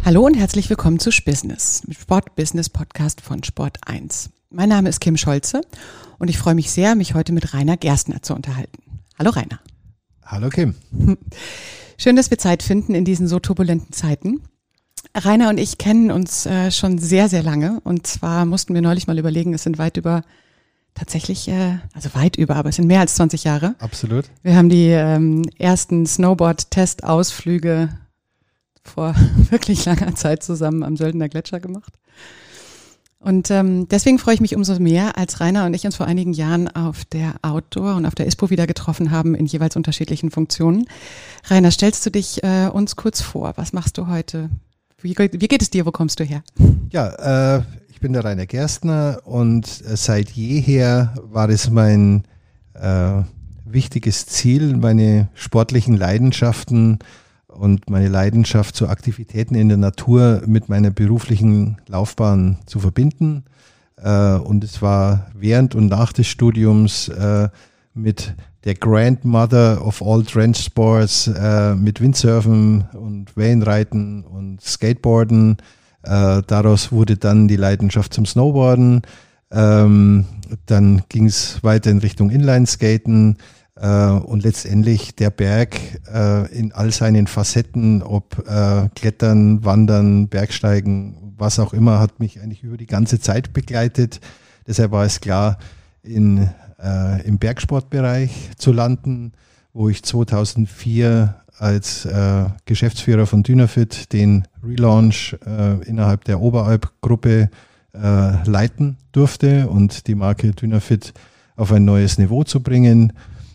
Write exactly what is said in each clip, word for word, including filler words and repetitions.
Hallo und herzlich willkommen zu Spbusiness, dem Sport-Business-Podcast von Sport eins. Mein Name ist Kim Scholze und ich freue mich sehr, mich heute mit Rainer Gerstner zu unterhalten. Hallo Rainer. Hallo Kim. Schön, dass wir Zeit finden in diesen so turbulenten Zeiten. Rainer und ich kennen uns äh, schon sehr, sehr lange und zwar mussten wir neulich mal überlegen, es sind weit über, tatsächlich, äh, also weit über, aber es sind mehr als zwanzig Jahre. Absolut. Wir haben die ähm, ersten Snowboard-Testausflüge vor wirklich langer Zeit zusammen am Söldener Gletscher gemacht. Und ähm, deswegen freue ich mich umso mehr, als Rainer und ich uns vor einigen Jahren auf der Outdoor und auf der ISPO wieder getroffen haben in jeweils unterschiedlichen Funktionen. Rainer, stellst du dich äh, uns kurz vor? Was machst du heute? Wie, wie geht es dir? Wo kommst du her? Ja, äh, ich bin der Rainer Gerstner und äh, seit jeher war es mein äh, wichtiges Ziel, meine sportlichen Leidenschaften und meine Leidenschaft zu Aktivitäten in der Natur mit meiner beruflichen Laufbahn zu verbinden. Äh, und es war während und nach des Studiums äh, mit der Grandmother of all Trench Sports, äh, mit Windsurfen und Wellenreiten und Skateboarden. Äh, daraus wurde dann die Leidenschaft zum Snowboarden. Ähm, dann ging es weiter in Richtung Inlineskaten. Uh, und letztendlich der Berg uh, in all seinen Facetten, ob uh, Klettern, Wandern, Bergsteigen, was auch immer, hat mich eigentlich über die ganze Zeit begleitet. Deshalb war es klar, in, uh, im Bergsportbereich zu landen, wo ich zweitausendvier als uh, Geschäftsführer von Dynafit den Relaunch uh, innerhalb der Oberalp-Gruppe uh, leiten durfte und die Marke Dynafit auf ein neues Niveau zu bringen.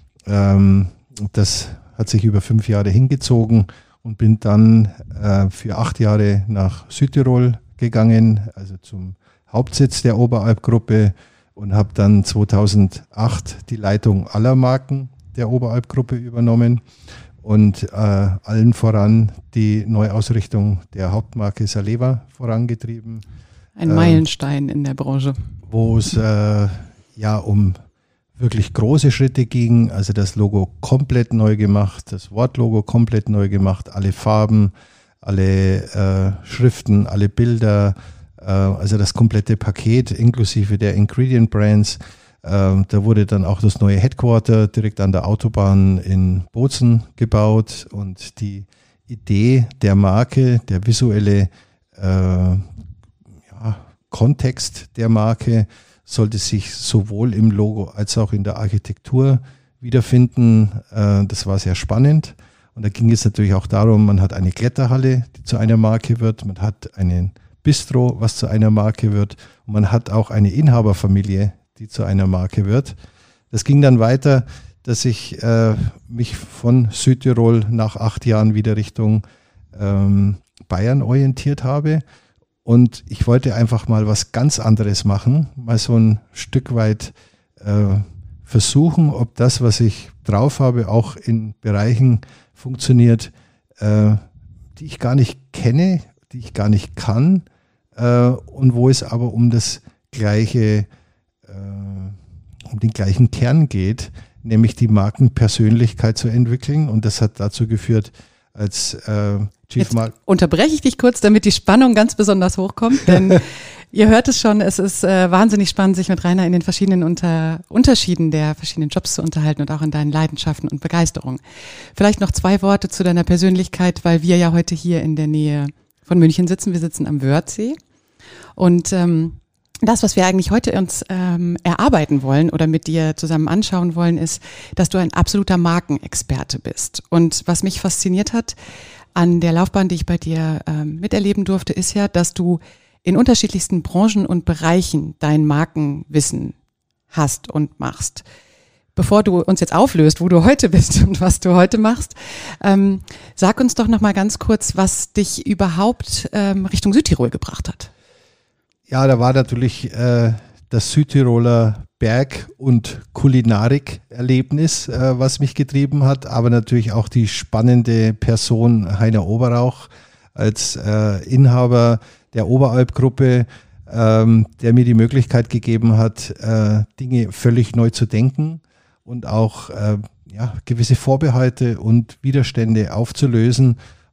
Das hat sich über fünf Jahre hingezogen und bin dann äh, für acht Jahre nach Südtirol gegangen, also zum Hauptsitz der Oberalp-Gruppe und habe dann zweitausendacht die Leitung aller Marken der Oberalp-Gruppe übernommen und äh, allen voran die Neuausrichtung der Hauptmarke Saleva vorangetrieben. Ein Meilenstein äh, in der Branche. Wo es äh, ja um wirklich große Schritte ging, also das Logo komplett neu gemacht, das Wortlogo komplett neu gemacht, alle Farben, alle äh, Schriften, alle Bilder, äh, also das komplette Paket inklusive der Ingredient Brands. Äh, da wurde dann auch das neue Headquarter direkt an der Autobahn in Bozen gebaut und die Idee der Marke, der visuelle äh, ja, Kontext der Marke sollte sich sowohl im Logo als auch in der Architektur wiederfinden. Das war sehr spannend. Und da ging es natürlich auch darum, man hat eine Kletterhalle, die zu einer Marke wird, man hat einen Bistro, was zu einer Marke wird, und man hat auch eine Inhaberfamilie, die zu einer Marke wird. Das ging dann weiter, dass ich äh, mich von Südtirol nach acht Jahren wieder Richtung ähm, Bayern orientiert habe. Und ich wollte einfach mal was ganz anderes machen, mal so ein Stück weit äh, versuchen, ob das, was ich drauf habe, auch in Bereichen funktioniert, äh, die ich gar nicht kenne, die ich gar nicht kann äh, und wo es aber um das gleiche, äh, um den gleichen Kern geht, nämlich die Markenpersönlichkeit zu entwickeln. Und das hat dazu geführt, als äh, Jetzt unterbreche ich dich kurz, damit die Spannung ganz besonders hochkommt, denn ihr hört es schon, es ist äh, wahnsinnig spannend, sich mit Rainer in den verschiedenen unter, Unterschieden der verschiedenen Jobs zu unterhalten und auch in deinen Leidenschaften und Begeisterungen. Vielleicht noch zwei Worte zu deiner Persönlichkeit, weil wir ja heute hier in der Nähe von München sitzen. Wir sitzen am Wörthsee und ähm, das, was wir eigentlich heute uns ähm, erarbeiten wollen oder mit dir zusammen anschauen wollen, ist, dass du ein absoluter Markenexperte bist. Und was mich fasziniert hat an der Laufbahn, die ich bei dir ähm, miterleben durfte, ist ja, dass du in unterschiedlichsten Branchen und Bereichen dein Markenwissen hast und machst. Bevor du uns jetzt auflöst, wo du heute bist und was du heute machst, ähm, sag uns doch noch mal ganz kurz, was dich überhaupt ähm, Richtung Südtirol gebracht hat. Ja, da war natürlich äh, das Südtiroler Berg- und Kulinarik-Erlebnis, äh, was mich getrieben hat, aber natürlich auch die spannende Person Heiner Oberrauch als äh, Inhaber der Oberalp-Gruppe, ähm, der mir die Möglichkeit gegeben hat, äh, Dinge völlig neu zu denken und auch äh, ja, gewisse Vorbehalte und Widerstände aufzulösen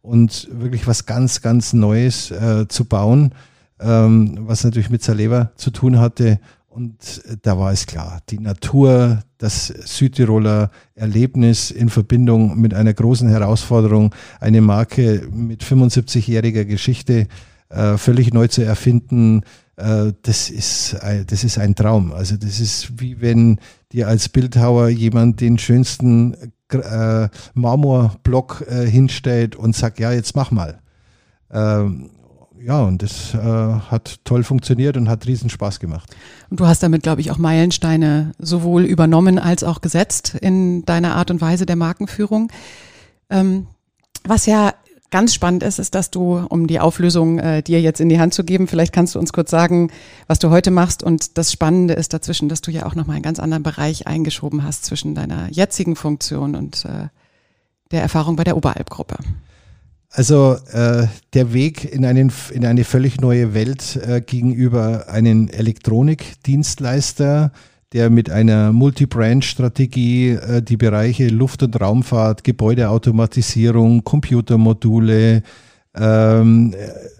und wirklich was ganz, ganz Neues äh, zu bauen, ähm, was natürlich mit Saleva zu tun hatte. Und da war es klar, die Natur, das Südtiroler Erlebnis in Verbindung mit einer großen Herausforderung, eine Marke mit fünfundsiebzigjähriger Geschichte äh, völlig neu zu erfinden, äh, das ist, ein, das ist ein Traum. Also das ist wie wenn dir als Bildhauer jemand den schönsten äh, Marmorblock äh, hinstellt und sagt, ja, jetzt mach mal. Ähm, Ja, und das äh, hat toll funktioniert und hat riesen Spaß gemacht. Und du hast damit, glaube ich, auch Meilensteine sowohl übernommen als auch gesetzt in deiner Art und Weise der Markenführung. Ähm, was ja ganz spannend ist, ist, dass du, um die Auflösung äh, dir jetzt in die Hand zu geben, vielleicht kannst du uns kurz sagen, was du heute machst. Und das Spannende ist dazwischen, dass du ja auch nochmal einen ganz anderen Bereich eingeschoben hast zwischen deiner jetzigen Funktion und äh, der Erfahrung bei der Oberalp-Gruppe. Also äh, der Weg in, einen, in eine völlig neue Welt äh, gegenüber einem Elektronikdienstleister, der mit einer Multi-Brand-Strategie äh, die Bereiche Luft- und Raumfahrt, Gebäudeautomatisierung, Computermodule, ähm,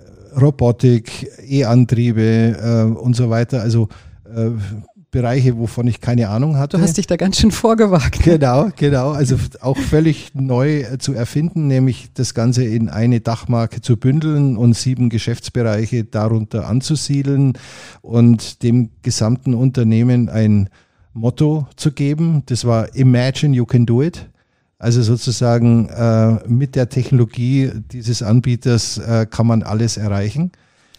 Robotik, E-Antriebe äh, und so weiter, also äh, Bereiche, wovon ich keine Ahnung hatte. Du hast dich da ganz schön vorgewagt. Genau, genau. Also auch völlig neu zu erfinden, nämlich das Ganze in eine Dachmarke zu bündeln und sieben Geschäftsbereiche darunter anzusiedeln und dem gesamten Unternehmen ein Motto zu geben. Das war Imagine you can do it. Also sozusagen äh, mit der Technologie dieses Anbieters äh, kann man alles erreichen.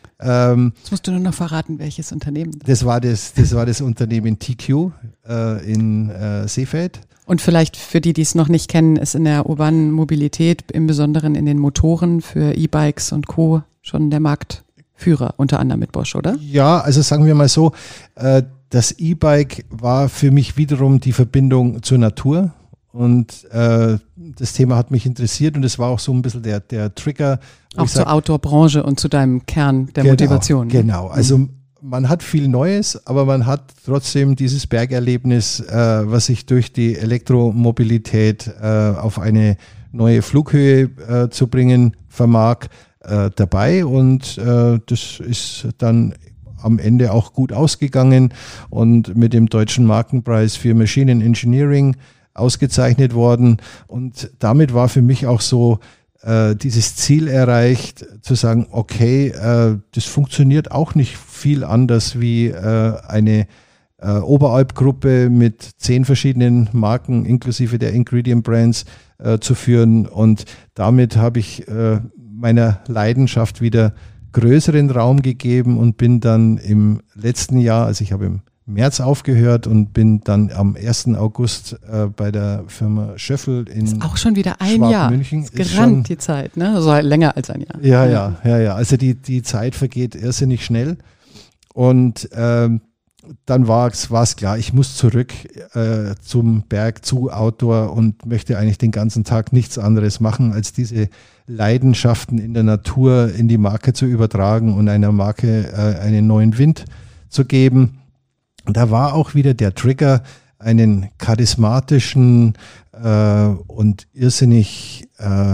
Ähm, Jetzt musst du nur noch verraten, welches Unternehmen. Das war das, das war das Unternehmen T Q äh, in äh, Seefeld. Und vielleicht für die, die es noch nicht kennen, ist in der urbanen Mobilität, im Besonderen in den Motoren für E-Bikes und Co. schon der Marktführer, unter anderem mit Bosch, oder? Ja, also sagen wir mal so, äh, das E-Bike war für mich wiederum die Verbindung zur Natur. Und äh, das Thema hat mich interessiert und es war auch so ein bisschen der, der Trigger. Auch zur sag, Outdoor-Branche und zu deinem Kern der genau, Motivation. Genau, also mhm. man hat viel Neues, aber man hat trotzdem dieses Bergerlebnis, äh, was sich durch die Elektromobilität äh, auf eine neue Flughöhe äh, zu bringen vermag, äh, dabei. Und äh, das ist dann am Ende auch gut ausgegangen und mit dem Deutschen Markenpreis für Machine Engineering ausgezeichnet worden. Und damit war für mich auch so äh, dieses Ziel erreicht, zu sagen, okay, äh, das funktioniert auch nicht viel anders wie äh, eine äh, Oberalp-Gruppe mit zehn verschiedenen Marken inklusive der Ingredient Brands äh, zu führen. Und damit habe ich äh, meiner Leidenschaft wieder größeren Raum gegeben und bin dann im letzten Jahr, also ich habe im März aufgehört und bin dann am ersten August äh, bei der Firma Schöffel in ist auch schon wieder ein Jahr. München. Ist gerannt schon, die Zeit, ne? Also länger als ein Jahr. Ja, ja, ja, ja. Also die, die Zeit vergeht irrsinnig schnell. Und ähm, dann war es klar, ich muss zurück äh, zum Berg, zu Outdoor und möchte eigentlich den ganzen Tag nichts anderes machen, als diese Leidenschaften in der Natur in die Marke zu übertragen und einer Marke äh, einen neuen Wind zu geben. Da war auch wieder der Trigger, einen charismatischen äh, und irrsinnig äh,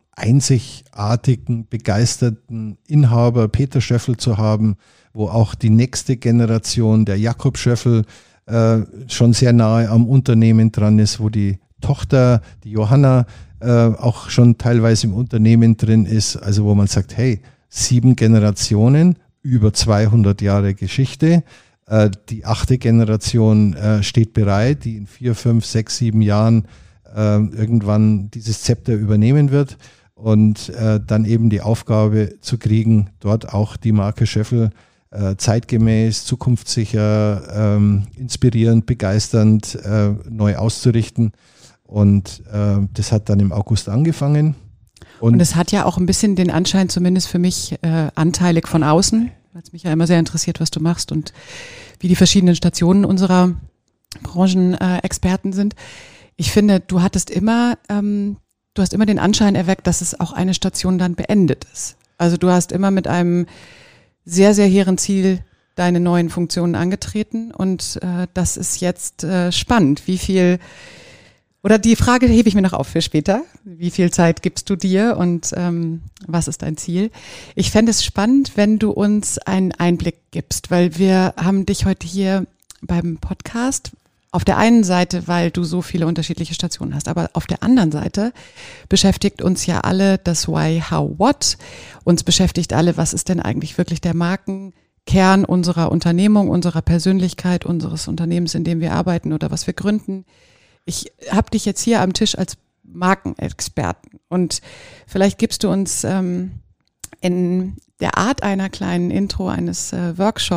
einzigartigen, begeisterten Inhaber Peter Schöffel zu haben, wo auch die nächste Generation, der Jakob Schöffel, äh, schon sehr nahe am Unternehmen dran ist, wo die Tochter, die Johanna, äh, auch schon teilweise im Unternehmen drin ist, also wo man sagt, hey, sieben Generationen, über zweihundert Jahre Geschichte. Die achte Generation äh, steht bereit, die in vier, fünf, sechs, sieben Jahren äh, irgendwann dieses Zepter übernehmen wird und äh, dann eben die Aufgabe zu kriegen, dort auch die Marke Schöffel äh, zeitgemäß, zukunftssicher, ähm, inspirierend, begeisternd äh, neu auszurichten. Und äh, das hat dann im August angefangen. Und es hat ja auch ein bisschen den Anschein, zumindest für mich, äh, anteilig von außen, weil es mich ja immer sehr interessiert, was du machst und wie die verschiedenen Stationen unserer Branchenexperten äh, sind. Ich finde, du hattest immer, ähm, du hast immer den Anschein erweckt, dass es auch eine Station dann beendet ist. Also du hast immer mit einem sehr, sehr hehren Ziel deine neuen Funktionen angetreten und äh, das ist jetzt äh, spannend, wie viel Oder die Frage hebe ich mir noch auf für später. Wie viel Zeit gibst du dir und ähm, was ist dein Ziel? Ich fände es spannend, wenn du uns einen Einblick gibst, weil wir haben dich heute hier beim Podcast auf der einen Seite, weil du so viele unterschiedliche Stationen hast, aber auf der anderen Seite beschäftigt uns ja alle das Why, How, What. Uns beschäftigt alle, was ist denn eigentlich wirklich der Markenkern unserer Unternehmung, unserer Persönlichkeit, unseres Unternehmens, in dem wir arbeiten oder was wir gründen. Ich habe dich jetzt hier am Tisch als Markenexperten und vielleicht gibst du uns ähm, in der Art einer kleinen Intro eines äh,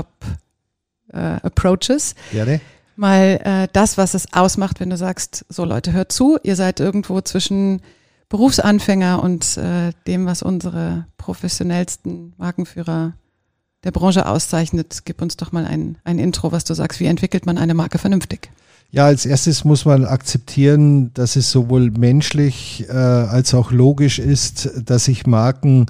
Workshop-Approaches äh, mal äh, das, was es ausmacht, wenn du sagst, so Leute, hört zu, ihr seid irgendwo zwischen Berufsanfänger und äh, dem, was unsere professionellsten Markenführer der Branche auszeichnet. Gib uns doch mal ein, ein Intro, was du sagst, wie entwickelt man eine Marke vernünftig? Ja, als erstes muss man akzeptieren, dass es sowohl menschlich äh, als auch logisch ist, dass sich Marken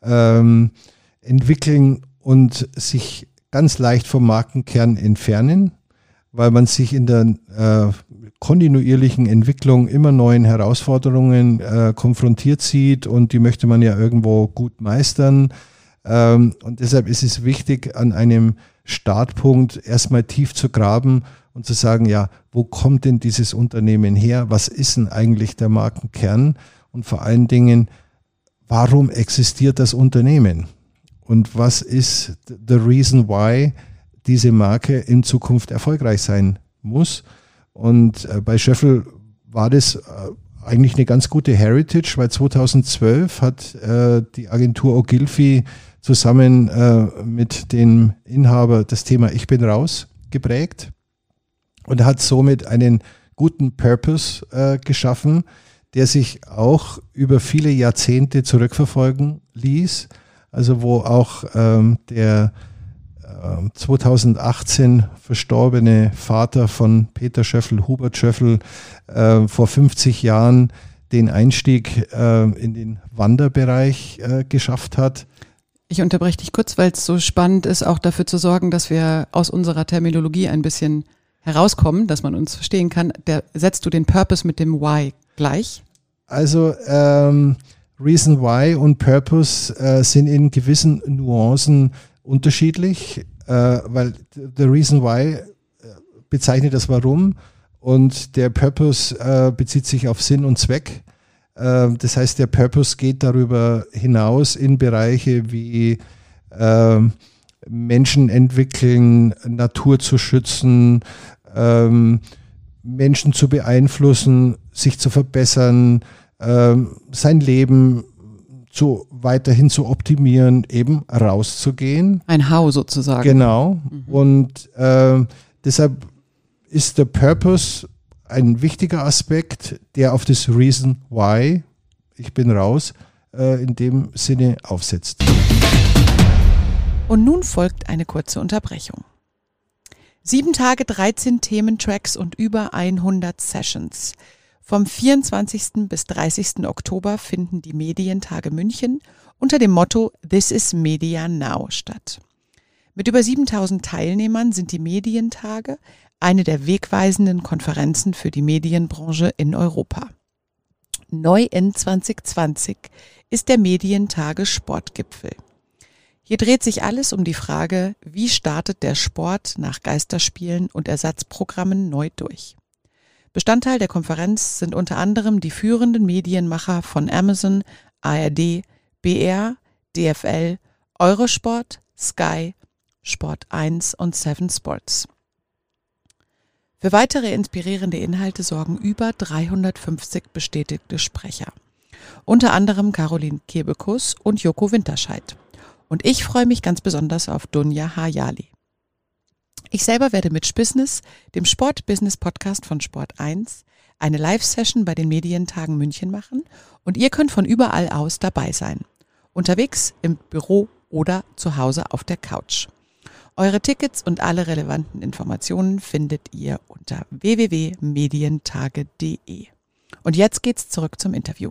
ähm, entwickeln und sich ganz leicht vom Markenkern entfernen, weil man sich in der äh, kontinuierlichen Entwicklung immer neuen Herausforderungen äh, konfrontiert sieht und die möchte man ja irgendwo gut meistern. Ähm, und deshalb ist es wichtig, an einem Startpunkt erstmal tief zu graben und zu sagen, ja, wo kommt denn dieses Unternehmen her? Was ist denn eigentlich der Markenkern? Und vor allen Dingen, warum existiert das Unternehmen? Und was ist the reason why diese Marke in Zukunft erfolgreich sein muss? Und äh, bei Schöffel war das äh, eigentlich eine ganz gute Heritage, weil zweitausendzwölf hat äh, die Agentur Ogilvy zusammen äh, mit dem Inhaber das Thema Ich bin raus geprägt. Und hat somit einen guten Purpose äh, geschaffen, der sich auch über viele Jahrzehnte zurückverfolgen ließ. Also wo auch ähm, der äh, zweitausendachtzehn verstorbene Vater von Peter Schöffel, Hubert Schöffel, äh, vor fünfzig Jahren den Einstieg äh, in den Wanderbereich äh, geschafft hat. Ich unterbreche dich kurz, weil es so spannend ist, auch dafür zu sorgen, dass wir aus unserer Terminologie ein bisschen herauskommen, dass man uns verstehen kann. Der, setzt du den Purpose mit dem Why gleich? Also ähm, Reason Why und Purpose äh, sind in gewissen Nuancen unterschiedlich, äh, weil the Reason Why bezeichnet das Warum und der Purpose äh, bezieht sich auf Sinn und Zweck. Äh, das heißt, der Purpose geht darüber hinaus in Bereiche wie äh, Menschen entwickeln, Natur zu schützen, ähm, Menschen zu beeinflussen, sich zu verbessern, ähm, sein Leben zu, weiterhin zu optimieren, eben rauszugehen. Ein How sozusagen. Genau. Mhm. Und äh, deshalb ist der Purpose ein wichtiger Aspekt, der auf das Reason Why, ich bin raus, äh, in dem Sinne aufsetzt. Und nun folgt eine kurze Unterbrechung. Sieben Tage, dreizehn Thementracks und über hundert Sessions. Vom vierundzwanzigsten bis dreißigsten Oktober finden die Medientage München unter dem Motto This is Media Now statt. Mit über siebentausend Teilnehmern sind die Medientage eine der wegweisenden Konferenzen für die Medienbranche in Europa. Neu in zwanzig zwanzig ist der Medientage Sportgipfel. Hier dreht sich alles um die Frage, wie startet der Sport nach Geisterspielen und Ersatzprogrammen neu durch. Bestandteil der Konferenz sind unter anderem die führenden Medienmacher von Amazon, A R D, B R, D F L, Eurosport, Sky, Sport eins und Seven Sports. Für weitere inspirierende Inhalte sorgen über dreihundertfünfzig bestätigte Sprecher. Unter anderem Caroline Kebekus und Joko Winterscheid. Und ich freue mich ganz besonders auf Dunja Hayali. Ich selber werde mit Spissness, dem Sport-Business-Podcast von Sport eins, eine Live-Session bei den Medientagen München machen und ihr könnt von überall aus dabei sein. Unterwegs, im Büro oder zu Hause auf der Couch. Eure Tickets und alle relevanten Informationen findet ihr unter w w w punkt medientage punkt d e. Und jetzt geht's zurück zum Interview.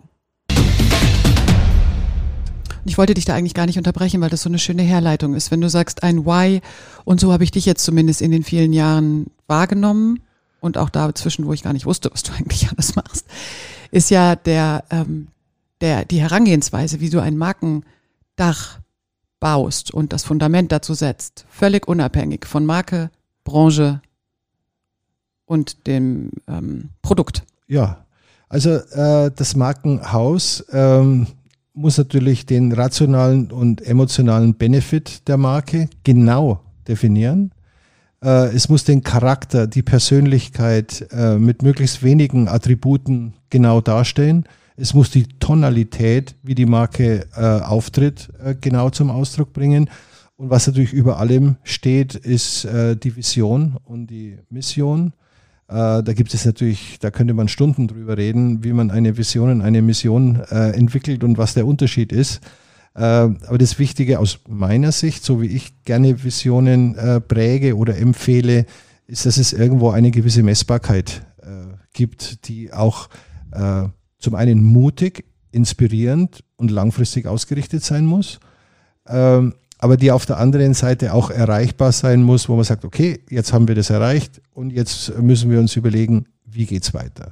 Ich wollte dich da eigentlich gar nicht unterbrechen, weil das so eine schöne Herleitung ist. Wenn du sagst ein Why, und so habe ich dich jetzt zumindest in den vielen Jahren wahrgenommen, und auch dazwischen, wo ich gar nicht wusste, was du eigentlich alles machst, ist ja der, ähm, der, die Herangehensweise, wie du ein Markendach baust und das Fundament dazu setzt, völlig unabhängig von Marke, Branche und dem ähm, Produkt. Ja, also äh, das Markenhaus ähm, muss natürlich den rationalen und emotionalen Benefit der Marke genau definieren. Äh, es muss den Charakter, die Persönlichkeit äh, mit möglichst wenigen Attributen genau darstellen. Es muss die Tonalität, wie die Marke äh, auftritt, äh, genau zum Ausdruck bringen. Und was natürlich über allem steht, ist äh, die Vision und die Mission. Äh, da gibt es natürlich, da könnte man Stunden drüber reden, wie man eine Vision und eine Mission äh, entwickelt und was der Unterschied ist. Äh, aber das Wichtige aus meiner Sicht, so wie ich gerne Visionen äh, präge oder empfehle, ist, dass es irgendwo eine gewisse Messbarkeit äh, gibt, die auch äh, zum einen mutig, inspirierend und langfristig ausgerichtet sein muss, ähm, aber die auf der anderen Seite auch erreichbar sein muss, wo man sagt, okay, jetzt haben wir das erreicht und jetzt müssen wir uns überlegen, wie geht's weiter.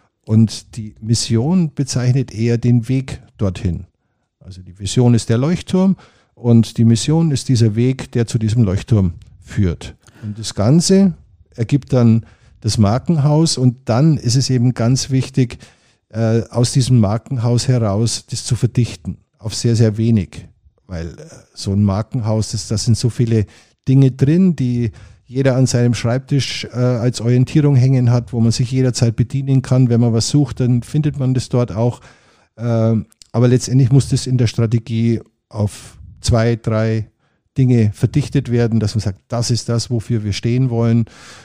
Und die Mission bezeichnet eher den Weg dorthin. Also die Vision ist der Leuchtturm und die Mission ist dieser Weg, der zu diesem Leuchtturm führt. Und das Ganze ergibt dann das Markenhaus und dann ist es eben ganz wichtig, äh, aus diesem Markenhaus heraus das zu verdichten auf sehr, sehr wenig. Weil äh, so ein Markenhaus, das, das sind so viele Dinge drin, die jeder an seinem Schreibtisch äh, als Orientierung hängen hat, wo man sich jederzeit bedienen kann. Wenn man was sucht, dann findet man das dort auch. Äh, aber letztendlich muss das in der Strategie auf zwei, drei Dinge verdichtet werden, dass man sagt, das ist das, wofür wir stehen wollen.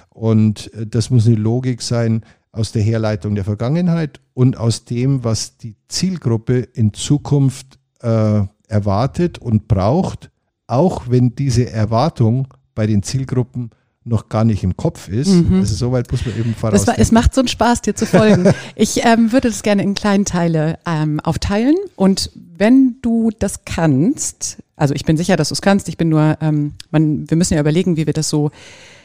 Und äh, das muss eine Logik sein aus der Herleitung der Vergangenheit und aus dem, was die Zielgruppe in Zukunft äh, erwartet und braucht, auch wenn diese Erwartung bei den Zielgruppen noch gar nicht im Kopf ist. Mhm. Also soweit muss man eben vorausdenken. Das war, es macht so einen Spaß, dir zu folgen. Ich ähm, würde das gerne in kleinen Teile ähm, aufteilen und wenn du das kannst, also ich bin sicher, dass du es kannst, ich bin nur, ähm, man, wir müssen ja überlegen, wie wir das so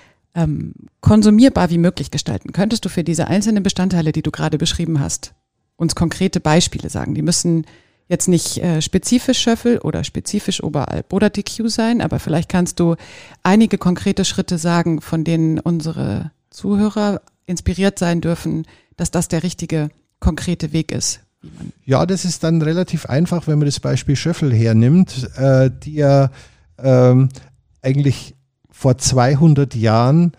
ähm, konsumierbar wie möglich gestalten. Könntest du für diese einzelnen Bestandteile, die du gerade beschrieben hast, uns konkrete Beispiele sagen? Die müssen jetzt nicht äh, spezifisch Schöffel oder spezifisch Oberalp oder D Q sein, aber vielleicht kannst du einige konkrete Schritte sagen, von denen unsere Zuhörer inspiriert sein dürfen, dass das der richtige, konkrete Weg ist. Wie man ja, das ist dann relativ einfach, wenn man das Beispiel Schöffel hernimmt, äh, die ja ähm, eigentlich vor zweihundert Jahren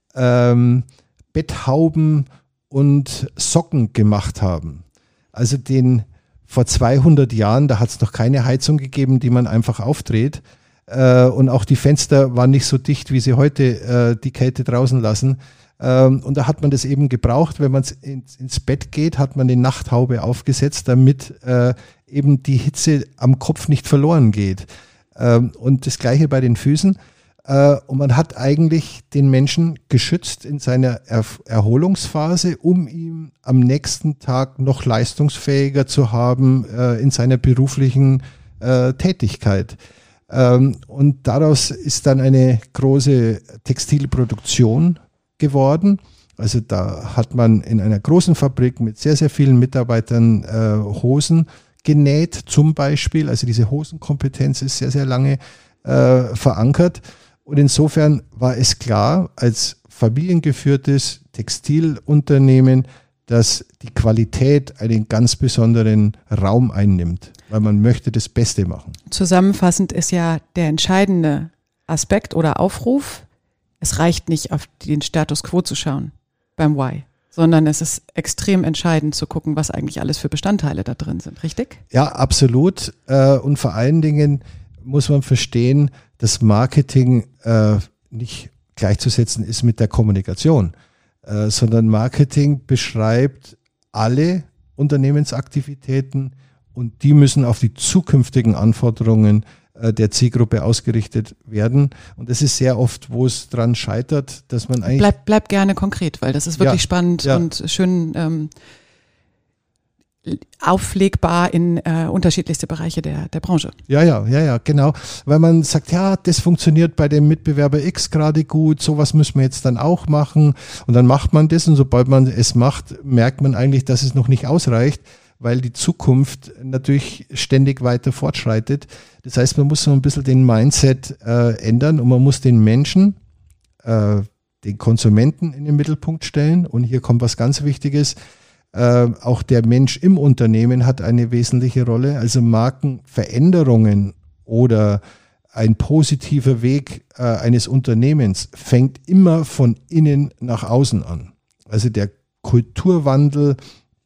ähm, Betthauben und Socken gemacht haben. Also den vor zweihundert Jahren, da hat es noch keine Heizung gegeben, die man einfach aufdreht. Äh, und auch die Fenster waren nicht so dicht, wie sie heute äh, die Kälte draußen lassen. Ähm, und da hat man das eben gebraucht. Wenn man ins, ins Bett geht, hat man die Nachthaube aufgesetzt, damit äh, eben die Hitze am Kopf nicht verloren geht. Ähm, und das Gleiche bei den Füßen. Äh, und man hat eigentlich den Menschen geschützt in seiner er- Erholungsphase, um ihn am nächsten Tag noch leistungsfähiger zu haben äh, in seiner beruflichen äh, Tätigkeit. Ähm, und daraus ist dann eine große Textilproduktion geworden. Also da hat man in einer großen Fabrik mit sehr, sehr vielen Mitarbeitern äh, Hosen genäht zum Beispiel. Also diese Hosenkompetenz ist sehr, sehr lange äh, verankert. Und insofern war es klar, als familiengeführtes Textilunternehmen, dass die Qualität einen ganz besonderen Raum einnimmt, weil man möchte das Beste machen. Zusammenfassend ist ja der entscheidende Aspekt oder Aufruf, es reicht nicht, auf den Status Quo zu schauen beim Why, sondern es ist extrem entscheidend zu gucken, was eigentlich alles für Bestandteile da drin sind, richtig? Ja, absolut. Und vor allen Dingen muss man verstehen, dass Marketing äh, nicht gleichzusetzen ist mit der Kommunikation, äh, sondern Marketing beschreibt alle Unternehmensaktivitäten und die müssen auf die zukünftigen Anforderungen äh, der Zielgruppe ausgerichtet werden. Und das ist sehr oft, wo es dran scheitert, dass man eigentlich... Bleib, bleib gerne konkret, weil das ist wirklich ja, spannend ja. und schön... Ähm, auflegbar in äh, unterschiedlichste Bereiche der, der Branche. Ja, ja, ja, ja, genau. Weil man sagt, ja, das funktioniert bei dem Mitbewerber X gerade gut, sowas müssen wir jetzt dann auch machen. Und dann macht man das und sobald man es macht, merkt man eigentlich, dass es noch nicht ausreicht, weil die Zukunft natürlich ständig weiter fortschreitet. Das heißt, man muss so ein bisschen den Mindset äh, ändern und man muss den Menschen, äh, den Konsumenten in den Mittelpunkt stellen. Und hier kommt was ganz Wichtiges. Äh, auch der Mensch im Unternehmen hat eine wesentliche Rolle. Also Markenveränderungen oder ein positiver Weg äh, eines Unternehmens fängt immer von innen nach außen an. Also der Kulturwandel,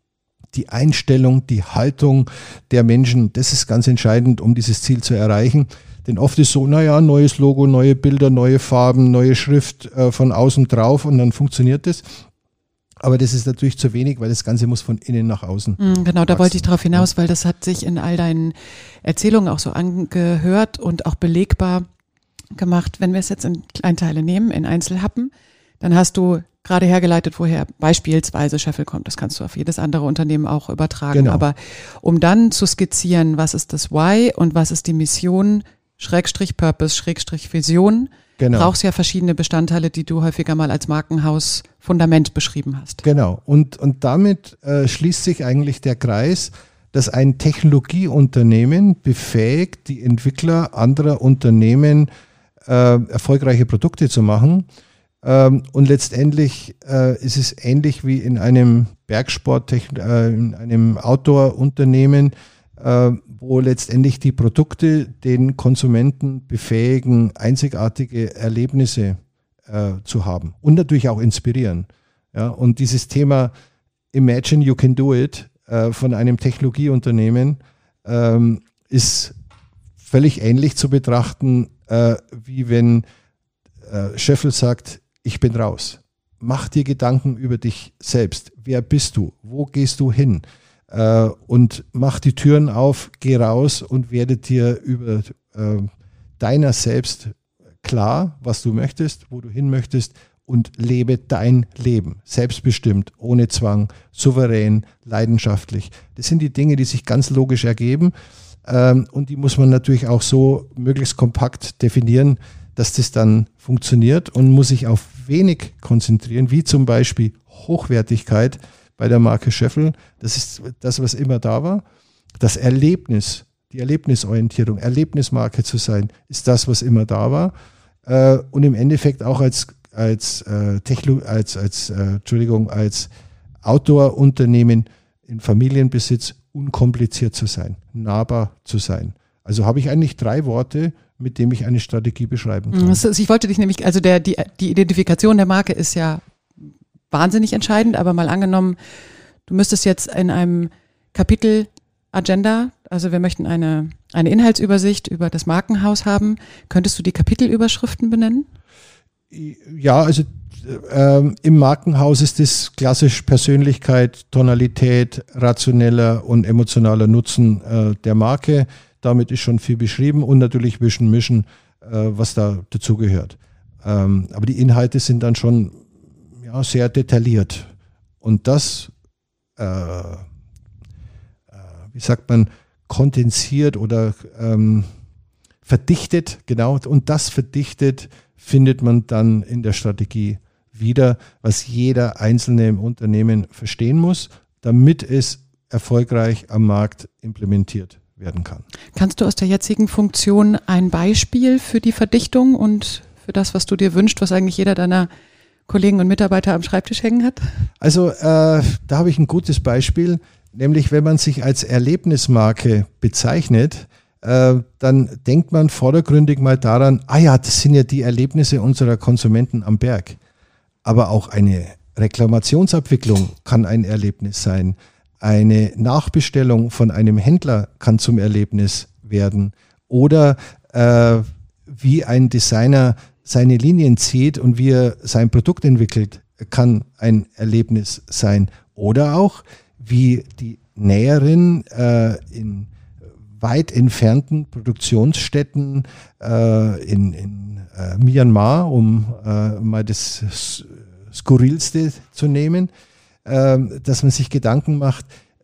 die Einstellung, die Haltung der Menschen, das ist ganz entscheidend, um dieses Ziel zu erreichen. Denn oft ist so, naja, neues Logo, neue Bilder, neue Farben, neue Schrift äh, von außen drauf und dann funktioniert das. Aber das ist natürlich zu wenig, weil das Ganze muss von innen nach außen. Genau, da wachsen. Wollte ich drauf hinaus, weil das hat sich in all deinen Erzählungen auch so angehört und auch belegbar gemacht. Wenn wir es jetzt in Kleinteile nehmen, in Einzelhappen, dann hast du gerade hergeleitet, woher beispielsweise Scheffel kommt. Das kannst du auf jedes andere Unternehmen auch übertragen. Genau. Aber um dann zu skizzieren, was ist das Why und was ist die Mission, Schrägstrich Purpose, Schrägstrich Vision, genau. Brauchst ja verschiedene Bestandteile, die du häufiger mal als Markenhaus Fundament beschrieben hast. Genau. Und, und damit äh, schließt sich eigentlich der Kreis, dass ein Technologieunternehmen befähigt, die Entwickler anderer Unternehmen äh, erfolgreiche Produkte zu machen. Ähm, und letztendlich äh, ist es ähnlich wie in einem Bergsport, äh, in einem Outdoor-Unternehmen, äh, wo letztendlich die Produkte den Konsumenten befähigen, einzigartige Erlebnisse äh, zu haben und natürlich auch inspirieren. Ja, und dieses Thema Imagine you can do it äh, von einem Technologieunternehmen ähm, ist völlig ähnlich zu betrachten, äh, wie wenn äh, Scheffel sagt, ich bin raus. Mach dir Gedanken über dich selbst. Wer bist du? Wo gehst du hin? Äh, und mach die Türen auf, geh raus und werde dir über äh, deiner selbst klar, was du möchtest, wo du hin möchtest und lebe dein Leben. Selbstbestimmt, ohne Zwang, souverän, leidenschaftlich. Das sind die Dinge, die sich ganz logisch ergeben ähm, und die muss man natürlich auch so möglichst kompakt definieren, dass das dann funktioniert und muss sich auf wenig konzentrieren, wie zum Beispiel Hochwertigkeit bei der Marke Scheffel. Das ist das, was immer da war. Das Erlebnis, die Erlebnisorientierung, Erlebnismarke zu sein, ist das, was immer da war. Äh, und im Endeffekt auch als, als, äh, Techno, als, als, äh, Entschuldigung, als Outdoor-Unternehmen in Familienbesitz unkompliziert zu sein, nahbar zu sein. Also habe ich eigentlich drei Worte, mit denen ich eine Strategie beschreiben kann. Ist, ich wollte dich nämlich, also der, die, die Identifikation der Marke ist ja wahnsinnig entscheidend, aber mal angenommen, du müsstest jetzt in einem Kapitel Agenda, also wir möchten eine, eine Inhaltsübersicht über das Markenhaus haben, könntest du die Kapitelüberschriften benennen? Ja, also ähm, im Markenhaus ist es klassisch Persönlichkeit, Tonalität, rationeller und emotionaler Nutzen äh, der Marke. Damit ist schon viel beschrieben und natürlich Vision, Mission, äh, was da dazugehört. Ähm, aber die Inhalte sind dann schon ja, sehr detailliert. Und das, äh, äh, wie sagt man, kondensiert oder ähm, verdichtet, genau. Und das verdichtet findet man dann in der Strategie wieder, was jeder Einzelne im Unternehmen verstehen muss, damit es erfolgreich am Markt implementiert werden kann. Kannst du aus der jetzigen Funktion ein Beispiel für die Verdichtung und für das, was du dir wünschst, was eigentlich jeder deiner Kollegen und Mitarbeiter am Schreibtisch hängen hat? Also äh, da habe ich ein gutes Beispiel, nämlich wenn man sich als Erlebnismarke bezeichnet, äh, dann denkt man vordergründig mal daran, ah ja, das sind ja die Erlebnisse unserer Konsumenten am Berg. Aber auch eine Reklamationsabwicklung kann ein Erlebnis sein. Eine Nachbestellung von einem Händler kann zum Erlebnis werden oder äh, wie ein Designer seine Linien zieht und wie er sein Produkt entwickelt, kann ein Erlebnis sein. Oder auch wie die Näherin äh, in weit entfernten Produktionsstätten äh, in, in äh, Myanmar, um äh, mal das Skurrilste zu nehmen, dass man sich Gedanken macht,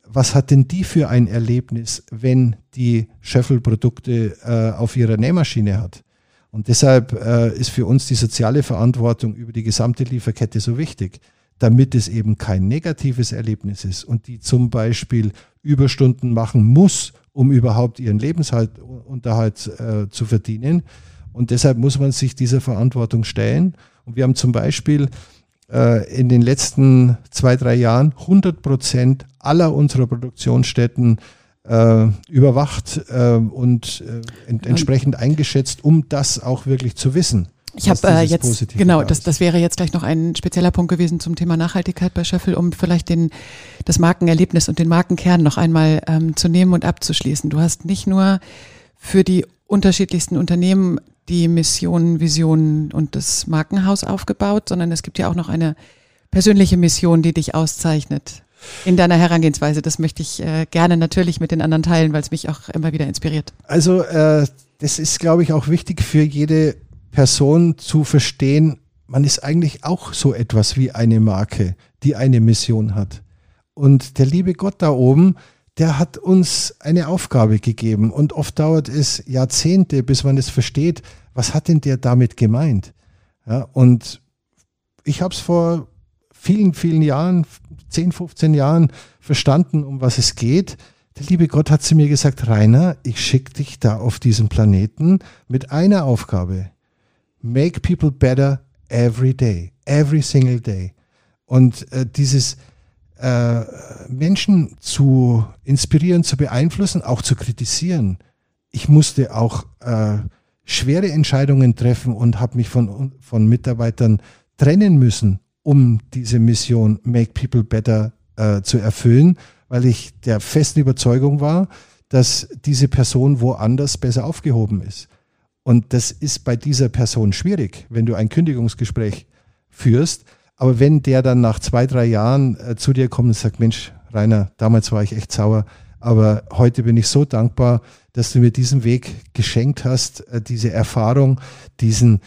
was hat denn die für ein Erlebnis, wenn die Schöffel-Produkte äh, auf ihrer Nähmaschine hat? Und deshalb äh, ist für uns die soziale Verantwortung über die gesamte Lieferkette so wichtig, damit es eben kein negatives Erlebnis ist und die zum Beispiel Überstunden machen muss, um überhaupt ihren Lebensunterhalt äh, zu verdienen. Und deshalb muss man sich dieser Verantwortung stellen. Und wir haben zum Beispiel äh, in den letzten zwei, drei Jahren hundert Prozent aller unserer Produktionsstätten äh, überwacht äh, und äh, ent- entsprechend eingeschätzt, um das auch wirklich zu wissen. Ich habe äh, jetzt, genau, das, das wäre jetzt gleich noch ein spezieller Punkt gewesen zum Thema Nachhaltigkeit bei Schöffel, um vielleicht den, das Markenerlebnis und den Markenkern noch einmal ähm, zu nehmen und abzuschließen. Du hast nicht nur für die unterschiedlichsten Unternehmen die Mission, Vision und das Markenhaus aufgebaut, sondern es gibt ja auch noch eine persönliche Mission, die dich auszeichnet in deiner Herangehensweise. Das möchte ich äh, gerne natürlich mit den anderen teilen, weil es mich auch immer wieder inspiriert. Also äh, das ist, glaube ich, auch wichtig für jede Person zu verstehen, man ist eigentlich auch so etwas wie eine Marke, die eine Mission hat. Und der liebe Gott da oben, der hat uns eine Aufgabe gegeben und oft dauert es Jahrzehnte, bis man es versteht, was hat denn der damit gemeint? Ja, und ich habe es vor vielen, vielen Jahren, zehn, fünfzehn Jahren verstanden, um was es geht. Der liebe Gott hat zu mir gesagt, Rainer, ich schicke dich da auf diesen Planeten mit einer Aufgabe. Make people better every day, every single day. Und äh, dieses äh, Menschen zu inspirieren, zu beeinflussen, auch zu kritisieren. Ich musste auch äh, schwere Entscheidungen treffen und habe mich von, von Mitarbeitern trennen müssen, um diese Mission Make People Better äh, zu erfüllen, weil ich der festen Überzeugung war, dass diese Person woanders besser aufgehoben ist. Und das ist bei dieser Person schwierig, wenn du ein Kündigungsgespräch führst. Aber wenn der dann nach zwei, drei Jahren äh, zu dir kommt und sagt, Mensch, Rainer, damals war ich echt sauer, aber heute bin ich so dankbar, dass du mir diesen Weg geschenkt hast, äh, diese Erfahrung, diesen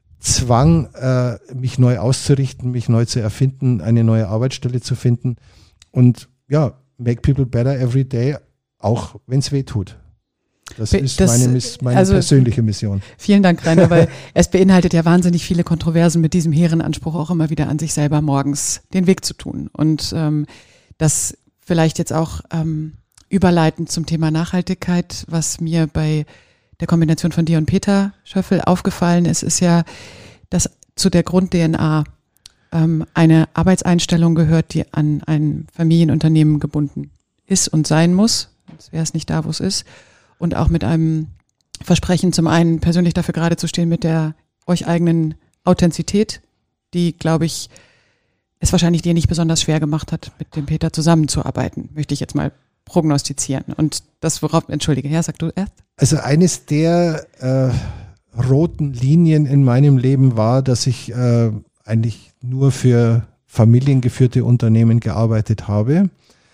Zwang, äh, mich neu auszurichten, mich neu zu erfinden, eine neue Arbeitsstelle zu finden. Und ja, make people better every day, auch wenn es weh tut. Das ist das, meine, meine also, persönliche Mission. Vielen Dank, Rainer, weil es beinhaltet ja wahnsinnig viele Kontroversen mit diesem hehren Anspruch auch immer wieder an sich selber morgens den Weg zu tun. Und ähm, das vielleicht jetzt auch ähm, überleitend zum Thema Nachhaltigkeit, was mir bei der Kombination von dir und Peter Schöffel aufgefallen ist, ist ja, dass zu der Grund-D N A ähm, eine Arbeitseinstellung gehört, die an ein Familienunternehmen gebunden ist und sein muss. Sonst wäre es nicht da, wo es ist. Und auch mit einem Versprechen, zum einen persönlich dafür gerade zu stehen mit der euch eigenen Authentizität, die, glaube ich, es wahrscheinlich dir nicht besonders schwer gemacht hat, mit dem Peter zusammenzuarbeiten, möchte ich jetzt mal prognostizieren. Und das, worauf, entschuldige, ja, sag du erst. Also eines der äh, roten Linien in meinem Leben war, dass ich äh, eigentlich nur für familiengeführte Unternehmen gearbeitet habe.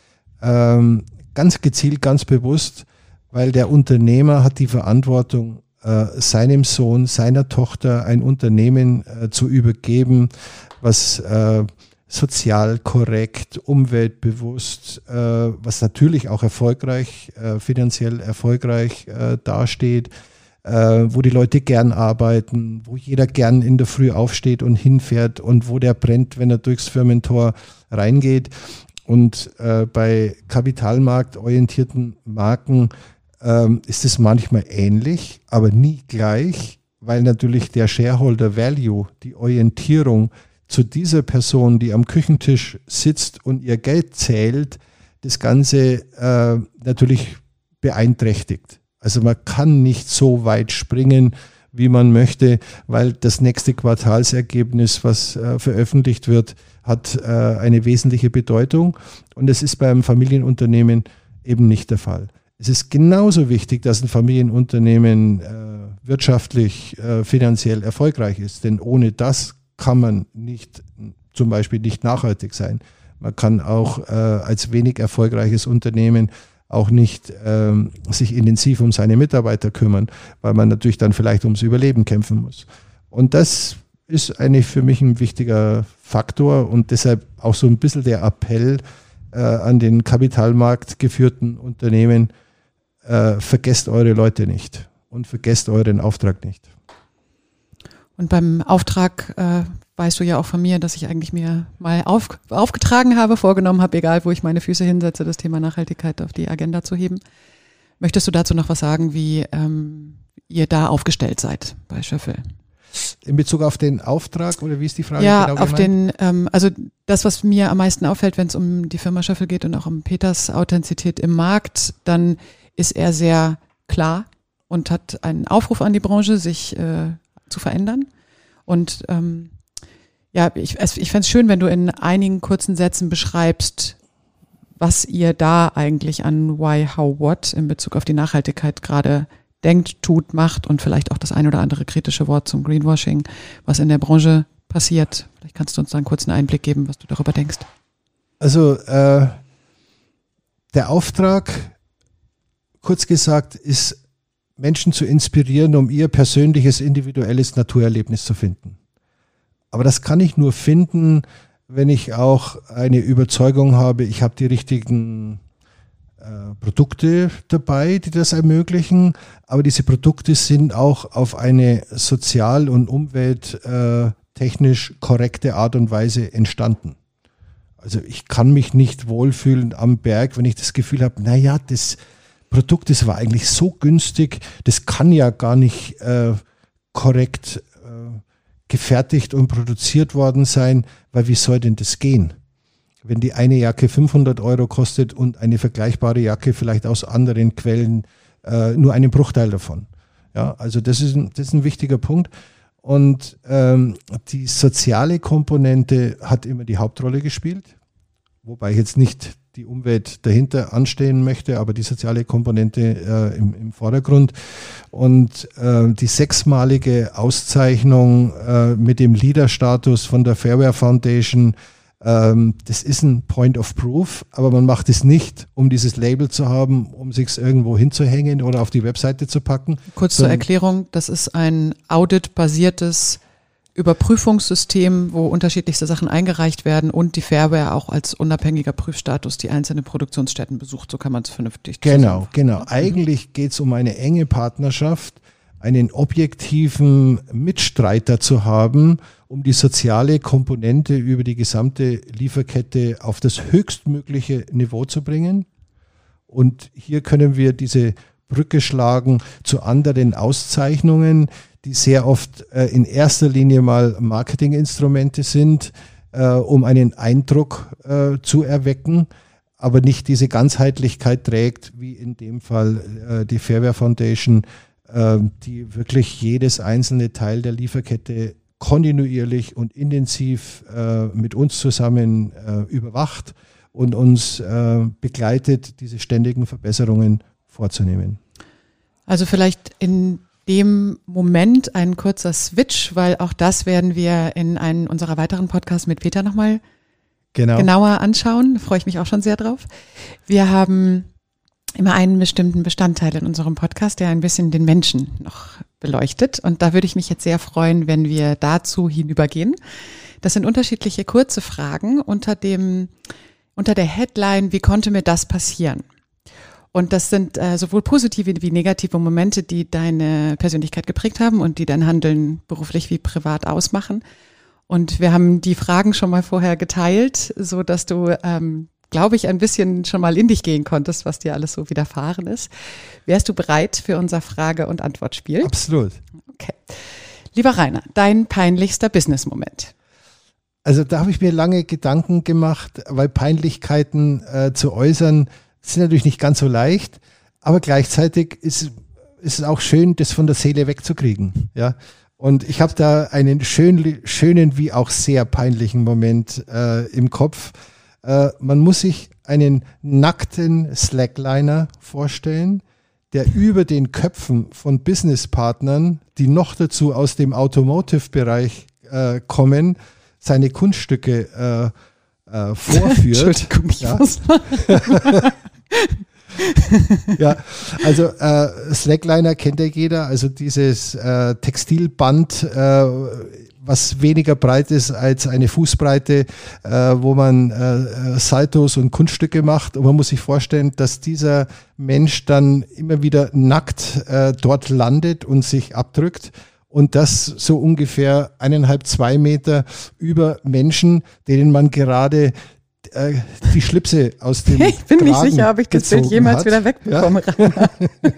Ähm, ganz gezielt, ganz bewusst, weil der Unternehmer hat die Verantwortung, äh, seinem Sohn, seiner Tochter ein Unternehmen äh, zu übergeben, was äh, sozial korrekt, umweltbewusst, äh, was natürlich auch erfolgreich, äh, finanziell erfolgreich äh, dasteht, äh, wo die Leute gern arbeiten, wo jeder gern in der Früh aufsteht und hinfährt und wo der brennt, wenn er durchs Firmentor reingeht. Und äh, bei kapitalmarktorientierten Marken ähm, ist es manchmal ähnlich, aber nie gleich, weil natürlich der Shareholder Value, die Orientierung zu dieser Person, die am Küchentisch sitzt und ihr Geld zählt, das Ganze äh, natürlich beeinträchtigt. Also man kann nicht so weit springen, wie man möchte, weil das nächste Quartalsergebnis, was äh, veröffentlicht wird, hat äh, eine wesentliche Bedeutung. Und es ist beim Familienunternehmen eben nicht der Fall. Es ist genauso wichtig, dass ein Familienunternehmen äh, wirtschaftlich, äh, finanziell erfolgreich ist, denn ohne das kann man nicht, zum Beispiel nicht nachhaltig sein. Man kann auch äh, als wenig erfolgreiches Unternehmen auch nicht ähm, sich intensiv um seine Mitarbeiter kümmern, weil man natürlich dann vielleicht ums Überleben kämpfen muss. Und das ist eigentlich für mich ein wichtiger Faktor und deshalb auch so ein bisschen der Appell, äh, an den Kapitalmarkt geführten Unternehmen, äh, vergesst eure Leute nicht und vergesst euren Auftrag nicht. Und beim Auftrag äh, weißt du ja auch von mir, dass ich eigentlich mir mal auf, aufgetragen habe, vorgenommen habe, egal wo ich meine Füße hinsetze, das Thema Nachhaltigkeit auf die Agenda zu heben. Möchtest du dazu noch was sagen, wie ähm, ihr da aufgestellt seid bei Schöffel? In Bezug auf den Auftrag oder wie ist die Frage? Ja, genau auf gemeint? den, ähm, also das, was mir am meisten auffällt, wenn es um die Firma Schöffel geht und auch um Peters Authentizität im Markt, dann ist er sehr klar und hat einen Aufruf an die Branche, sich äh, zu verändern. Und ähm, ja, ich, ich fände es schön, wenn du in einigen kurzen Sätzen beschreibst, was ihr da eigentlich an Why, How, What in Bezug auf die Nachhaltigkeit gerade denkt, tut, macht und vielleicht auch das ein oder andere kritische Wort zum Greenwashing, was in der Branche passiert. Vielleicht kannst du uns da einen kurzen Einblick geben, was du darüber denkst. Also äh, der Auftrag, kurz gesagt, ist, Menschen zu inspirieren, um ihr persönliches, individuelles Naturerlebnis zu finden. Aber das kann ich nur finden, wenn ich auch eine Überzeugung habe, ich habe die richtigen äh, Produkte dabei, die das ermöglichen. Aber diese Produkte sind auch auf eine sozial- und umwelttechnisch korrekte Art und Weise entstanden. Also ich kann mich nicht wohlfühlen am Berg, wenn ich das Gefühl habe, naja, das Produkt, das war eigentlich so günstig, das kann ja gar nicht äh, korrekt äh, gefertigt und produziert worden sein, weil wie soll denn das gehen? Wenn die eine Jacke fünfhundert Euro kostet und eine vergleichbare Jacke vielleicht aus anderen Quellen äh, nur einen Bruchteil davon. Ja, also das ist ein, das ist ein wichtiger Punkt. Und ähm, die soziale Komponente hat immer die Hauptrolle gespielt, wobei ich jetzt nicht die Umwelt dahinter anstehen möchte, aber die soziale Komponente äh, im, im Vordergrund. Und äh, die sechsmalige Auszeichnung äh, mit dem Leader-Status von der Fairware Foundation, ähm, das ist ein Point of Proof, aber man macht es nicht, um dieses Label zu haben, um sich es irgendwo hinzuhängen oder auf die Webseite zu packen. Kurz zur Erklärung, das ist ein auditbasiertes Überprüfungssystem, wo unterschiedlichste Sachen eingereicht werden und die Fairware auch als unabhängiger Prüfstatus die einzelnen Produktionsstätten besucht. So kann man es vernünftig Genau, genau. Eigentlich geht es um eine enge Partnerschaft, einen objektiven Mitstreiter zu haben, um die soziale Komponente über die gesamte Lieferkette auf das höchstmögliche Niveau zu bringen. Und hier können wir diese Brücke schlagen zu anderen Auszeichnungen, die sehr oft äh, in erster Linie mal Marketinginstrumente sind, äh, um einen Eindruck äh, zu erwecken, aber nicht diese Ganzheitlichkeit trägt, wie in dem Fall äh, die Fairware Foundation, äh, die wirklich jedes einzelne Teil der Lieferkette kontinuierlich und intensiv äh, mit uns zusammen äh, überwacht und uns äh, begleitet, diese ständigen Verbesserungen vorzunehmen. Also vielleicht in dem Moment ein kurzer Switch, weil auch das werden wir in einem unserer weiteren Podcasts mit Peter nochmal genau. genauer anschauen. Da freue ich mich auch schon sehr drauf. Wir haben immer einen bestimmten Bestandteil in unserem Podcast, der ein bisschen den Menschen noch beleuchtet. Und da würde ich mich jetzt sehr freuen, wenn wir dazu hinübergehen. Das sind unterschiedliche kurze Fragen unter dem, unter der Headline, wie konnte mir das passieren? Und das sind äh, sowohl positive wie negative Momente, die deine Persönlichkeit geprägt haben und die dein Handeln beruflich wie privat ausmachen. Und wir haben die Fragen schon mal vorher geteilt, so dass du, ähm, glaube ich, ein bisschen schon mal in dich gehen konntest, was dir alles so widerfahren ist. Wärst du bereit für unser Frage- und Antwortspiel? Absolut. Okay. Lieber Rainer, dein peinlichster Business-Moment? Also da habe ich mir lange Gedanken gemacht, weil Peinlichkeiten äh, zu äußern, sind natürlich nicht ganz so leicht, aber gleichzeitig ist, ist es auch schön, das von der Seele wegzukriegen. Ja? Und ich habe da einen schön, schönen wie auch sehr peinlichen Moment äh, im Kopf. Äh, man muss sich einen nackten Slackliner vorstellen, der über den Köpfen von Businesspartnern, die noch dazu aus dem Automotive-Bereich äh, kommen, seine Kunststücke äh, äh, vorführt. Entschuldigung, ich ja. muss Ja, also äh, Slackliner kennt ja jeder, also dieses äh, Textilband, äh, was weniger breit ist als eine Fußbreite, äh, wo man äh, Saltos und Kunststücke macht. Und man muss sich vorstellen, dass dieser Mensch dann immer wieder nackt äh, dort landet und sich abdrückt. Und das so ungefähr eineinhalb, zwei Meter über Menschen, denen man gerade äh, die Schlipse aus dem Ich bin Kragen nicht sicher, ob ich das Bild jemals hat. wieder wegbekomme. Ja?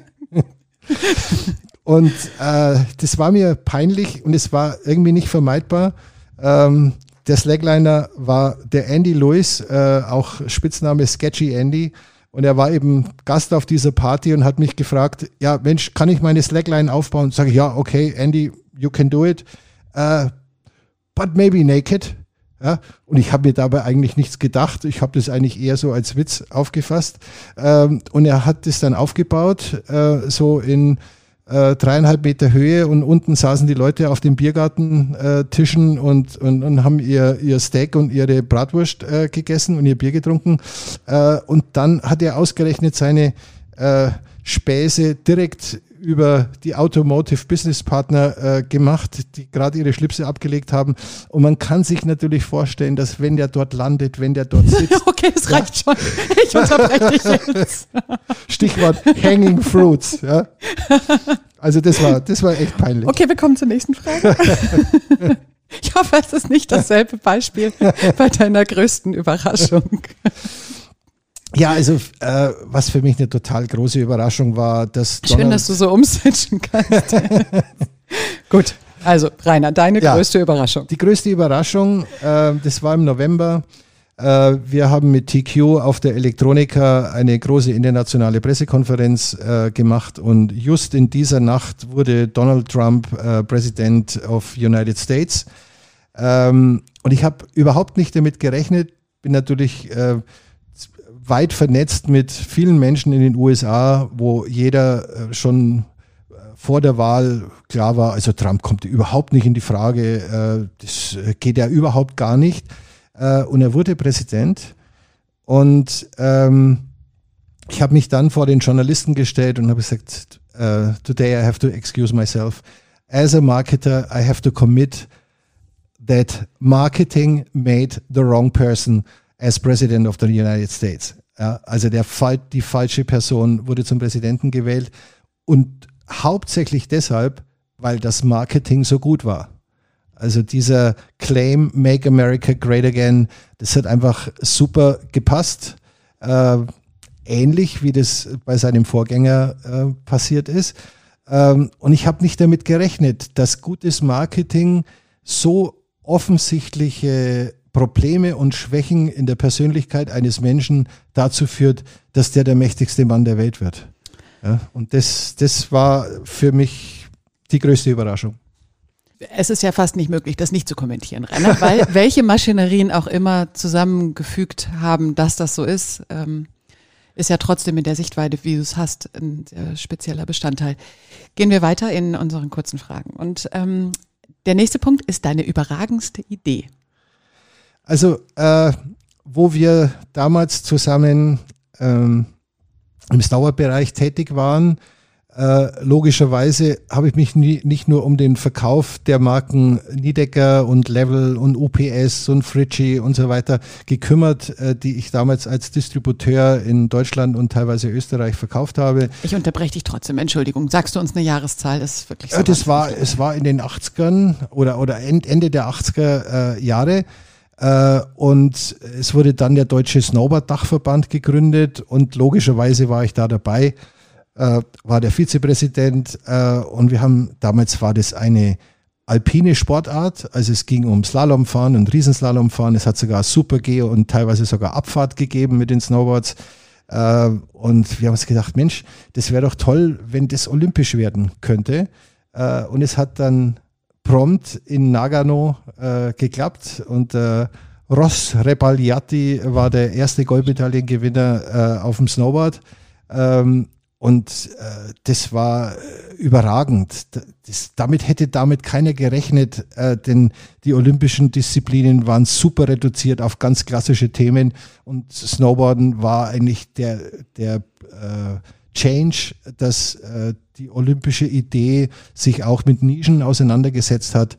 Und äh, das war mir peinlich und es war irgendwie nicht vermeidbar. Ähm, der Slackliner war der Andy Lewis, äh, auch Spitzname Sketchy Andy. Und er war eben Gast auf dieser Party und hat mich gefragt, ja Mensch, kann ich meine Slackline aufbauen? Sage ich, ja, okay, Andy, you can do it. Uh, but maybe naked. Ja, und ich habe mir dabei eigentlich nichts gedacht. Ich habe das eigentlich eher so als Witz aufgefasst. Ähm, und er hat das dann aufgebaut, äh, so in äh, dreieinhalb Meter Höhe und unten saßen die Leute auf den Biergartentischen äh, und, und, und haben ihr, ihr Steak und ihre Bratwurst äh, gegessen und ihr Bier getrunken. Äh, und dann hat er ausgerechnet seine äh, Späße direkt über die Automotive Business Partner äh, gemacht, die gerade ihre Schlipse abgelegt haben. Und man kann sich natürlich vorstellen, dass wenn der dort landet, wenn der dort sitzt. Okay, es reicht schon. Ich unterbreche dich jetzt. Stichwort Hanging Fruits. Ja. Also das war, das war echt peinlich. Okay, wir kommen zur nächsten Frage. Ich hoffe, es ist nicht dasselbe Beispiel bei deiner größten Überraschung. Ja, also äh, was für mich eine total große Überraschung war, dass Schön, Donald, dass du so umswitchen kannst. Gut, also Rainer, deine Ja. größte Überraschung. Die größte Überraschung, äh, das war im November. Äh, wir haben mit T Q auf der Electronica eine große internationale Pressekonferenz äh, gemacht und just in dieser Nacht wurde Donald Trump äh, President of United States. Ähm, und ich habe überhaupt nicht damit gerechnet, bin natürlich äh, weit vernetzt mit vielen Menschen in den U S A, wo jeder äh, schon äh, vor der Wahl klar war, also Trump kommt überhaupt nicht in die Frage, äh, das geht ja überhaupt gar nicht. Äh, und er wurde Präsident und ähm, ich habe mich dann vor den Journalisten gestellt und habe gesagt, uh, today I have to excuse myself. As a marketer, I have to commit that marketing made the wrong person as President of the United States. Ja, also der, die falsche Person wurde zum Präsidenten gewählt und hauptsächlich deshalb, weil das Marketing so gut war. Also dieser Claim, Make America Great Again, das hat einfach super gepasst. Äh, ähnlich wie das bei seinem Vorgänger äh, passiert ist. Ähm, und ich habe nicht damit gerechnet, dass gutes Marketing so offensichtliche Probleme und Schwächen in der Persönlichkeit eines Menschen dazu führt, dass der der mächtigste Mann der Welt wird. Ja, und das, das war für mich die größte Überraschung. Es ist ja fast nicht möglich, das nicht zu kommentieren, Rainer, weil welche Maschinerien auch immer zusammengefügt haben, dass das so ist, ähm, ist ja trotzdem in der Sichtweite, wie du es hast, ein sehr spezieller Bestandteil. Gehen wir weiter in unseren kurzen Fragen. Und ähm, der nächste Punkt ist deine überragendste Idee. Also, äh, wo wir damals zusammen ähm, im Snowboard-Bereich tätig waren, äh, logischerweise habe ich mich nie, nicht nur um den Verkauf der Marken Niedecker und Level und U P S und Fritschi und so weiter gekümmert, äh, die ich damals als Distributeur in Deutschland und teilweise Österreich verkauft habe. Ich unterbreche dich trotzdem, Entschuldigung. Sagst du uns eine Jahreszahl? Das ist wirklich so. Ja, das war, es war in den achtzigern oder, oder Ende der achtziger äh, Jahre. Uh, und es wurde dann der Deutsche Snowboard-Dachverband gegründet und logischerweise war ich da dabei, uh, war der Vizepräsident uh, und wir haben, damals war das eine alpine Sportart, also es ging um Slalomfahren und Riesenslalomfahren, es hat sogar Super-G und teilweise sogar Abfahrt gegeben mit den Snowboards uh, und wir haben uns gedacht, Mensch, das wäre doch toll, wenn das olympisch werden könnte uh, und es hat dann prompt in Nagano äh, geklappt und äh, Ross Rebagliati war der erste Goldmedaillengewinner äh, auf dem Snowboard ähm, und äh, das war äh, überragend. Das, damit hätte damit keiner gerechnet, äh, denn die olympischen Disziplinen waren super reduziert auf ganz klassische Themen und Snowboarden war eigentlich der, der äh, Change, dass äh, die olympische Idee sich auch mit Nischen auseinandergesetzt hat. Äh,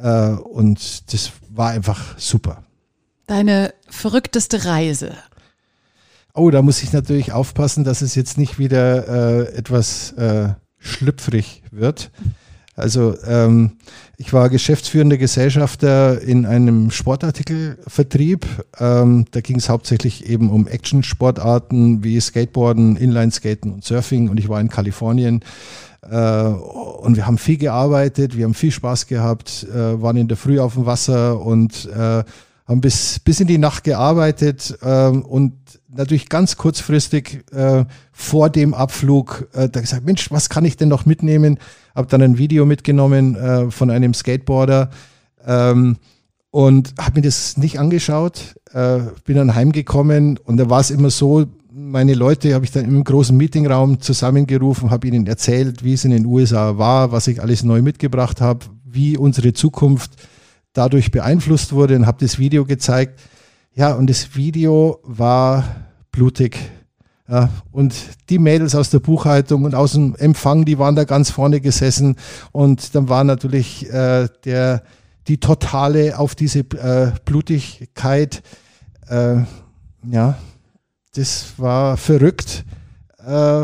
Äh, und das war einfach super. Deine verrückteste Reise? Oh, da muss ich natürlich aufpassen, dass es jetzt nicht wieder äh, etwas äh, schlüpfrig wird. Also ähm, ich war geschäftsführender Gesellschafter in einem Sportartikelvertrieb. Ähm, da ging es hauptsächlich eben um Action-Sportarten wie Skateboarden, Inlineskaten und Surfing. Und ich war in Kalifornien äh, und wir haben viel gearbeitet, wir haben viel Spaß gehabt, äh, waren in der Früh auf dem Wasser und äh, haben bis, bis in die Nacht gearbeitet äh, und natürlich ganz kurzfristig äh, vor dem Abflug äh, da gesagt, Mensch, was kann ich denn noch mitnehmen? Habe dann ein Video mitgenommen äh, von einem Skateboarder ähm, und habe mir das nicht angeschaut. Äh, bin dann heimgekommen und da war es immer so, meine Leute habe ich dann im großen Meetingraum zusammengerufen, habe ihnen erzählt, wie es in den U S A war, was ich alles neu mitgebracht habe, wie unsere Zukunft dadurch beeinflusst wurde und habe das Video gezeigt. Ja, und das Video war blutig. Ja, und die Mädels aus der Buchhaltung und aus dem Empfang, die waren da ganz vorne gesessen. Und dann war natürlich äh, der, die totale auf diese äh, Blutigkeit. Äh, ja, das war verrückt. Äh,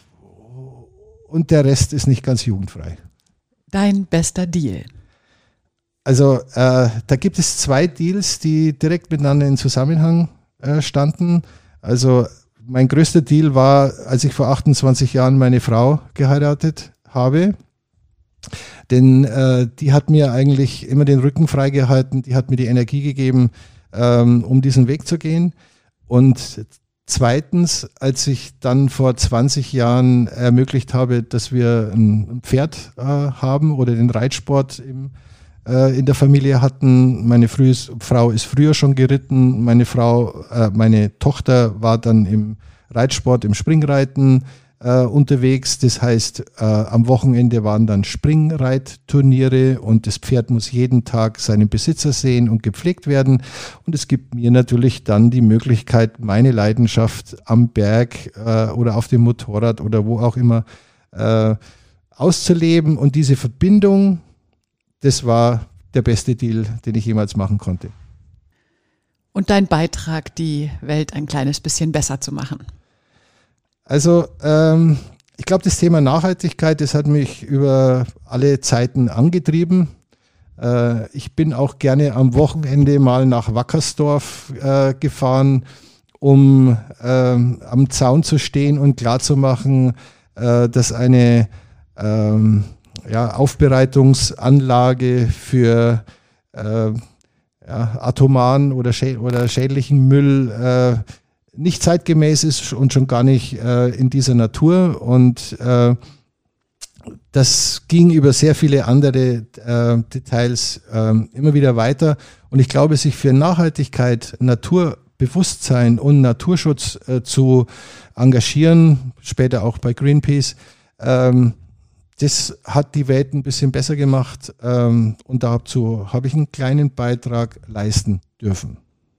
und der Rest ist nicht ganz jugendfrei. Dein bester Deal? Also äh, da gibt es zwei Deals, die direkt miteinander in Zusammenhang äh, standen. Also mein größter Deal war, als ich vor achtundzwanzig Jahren meine Frau geheiratet habe. Denn äh, die hat mir eigentlich immer den Rücken freigehalten, die hat mir die Energie gegeben, ähm, um diesen Weg zu gehen. Und zweitens, als ich dann vor zwanzig Jahren ermöglicht habe, dass wir ein Pferd äh, haben oder den Reitsport im in der Familie hatten. Meine frühes, Frau ist früher schon geritten. Meine Frau, äh, meine Tochter war dann im Reitsport, im Springreiten äh, unterwegs. Das heißt, äh, am Wochenende waren dann Springreitturniere und das Pferd muss jeden Tag seinen Besitzer sehen und gepflegt werden. Und es gibt mir natürlich dann die Möglichkeit, meine Leidenschaft am Berg äh, oder auf dem Motorrad oder wo auch immer äh, auszuleben. Und diese Verbindung, das war der beste Deal, den ich jemals machen konnte. Und dein Beitrag, die Welt ein kleines bisschen besser zu machen? Also ähm, ich glaube, das Thema Nachhaltigkeit, das hat mich über alle Zeiten angetrieben. Äh, ich bin auch gerne am Wochenende mal nach Wackersdorf äh, gefahren, um äh, am Zaun zu stehen und klarzumachen, äh, dass eine ähm, Ja, Aufbereitungsanlage für äh, ja, atomaren oder, schä- oder schädlichen Müll äh, nicht zeitgemäß ist und schon gar nicht äh, in dieser Natur. Und äh, das ging über sehr viele andere äh, Details äh, immer wieder weiter. Und ich glaube, sich für Nachhaltigkeit, Naturbewusstsein und Naturschutz äh, zu engagieren, später auch bei Greenpeace, ähm, das hat die Welt ein bisschen besser gemacht ähm, und dazu habe ich einen kleinen Beitrag leisten dürfen.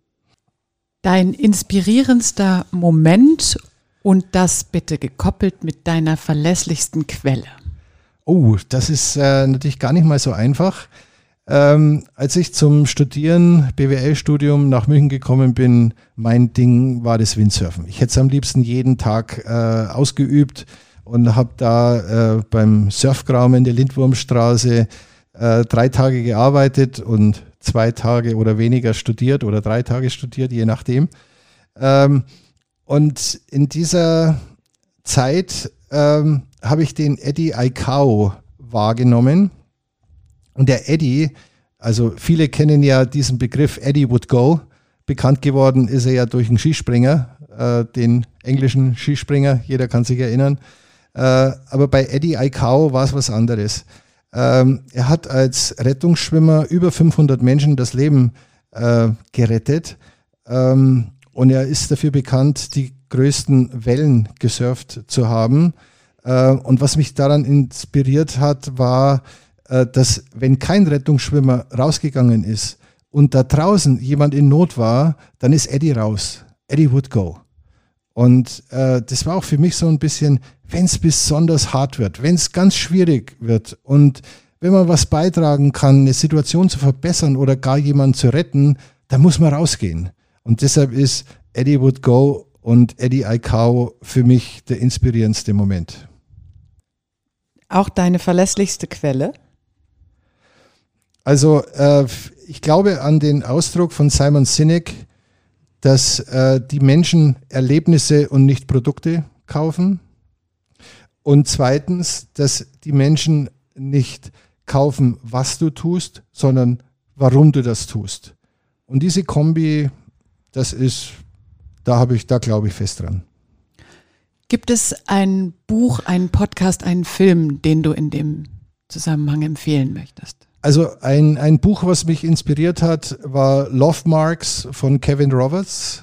Dein inspirierendster Moment und das bitte gekoppelt mit deiner verlässlichsten Quelle? Oh, das ist äh, natürlich gar nicht mal so einfach. Ähm, als ich zum Studieren, B W L-Studium nach München gekommen bin, mein Ding war das Windsurfen. Ich hätte es am liebsten jeden Tag äh, ausgeübt. Und habe da äh, beim Surfgraum in der Lindwurmstraße äh, drei Tage gearbeitet und zwei Tage oder weniger studiert oder drei Tage studiert, je nachdem. Ähm, und in dieser Zeit ähm, habe ich den Eddie Aikau wahrgenommen. Und der Eddie, also viele kennen ja diesen Begriff Eddie Would Go. Bekannt geworden ist er ja durch einen Skispringer, äh, den englischen Skispringer, jeder kann sich erinnern. Uh, aber bei Eddie Aikau war es was anderes. Ähm, er hat als Rettungsschwimmer über fünfhundert Menschen das Leben äh, gerettet ähm, und er ist dafür bekannt, die größten Wellen gesurft zu haben. Äh, und was mich daran inspiriert hat, war, äh, dass wenn kein Rettungsschwimmer rausgegangen ist und da draußen jemand in Not war, dann ist Eddie raus. Eddie would go. Und äh, das war auch für mich so ein bisschen, wenn es besonders hart wird, wenn es ganz schwierig wird und wenn man was beitragen kann, eine Situation zu verbessern oder gar jemanden zu retten, dann muss man rausgehen. Und deshalb ist Eddie Would Go und Eddie Aikau für mich der inspirierendste Moment. Auch deine verlässlichste Quelle? Also äh, ich glaube an den Ausdruck von Simon Sinek, dass äh, die Menschen Erlebnisse und nicht Produkte kaufen. Und zweitens, dass die Menschen nicht kaufen, was du tust, sondern warum du das tust. Und diese Kombi, das ist, da habe ich, da glaube ich fest dran. Gibt es ein Buch, einen Podcast, einen Film, den du in dem Zusammenhang empfehlen möchtest? Also ein, ein Buch, was mich inspiriert hat, war Love Marks von Kevin Roberts.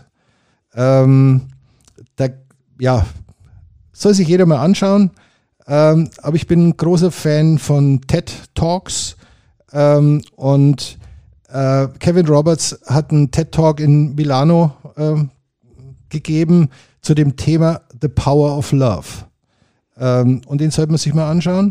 Ähm, da, ja, soll sich jeder mal anschauen. Ähm, aber ich bin ein großer Fan von TED Talks. Ähm, und äh, Kevin Roberts hat einen TED Talk in Milano äh, gegeben zu dem Thema The Power of Love. Ähm, und den sollte man sich mal anschauen.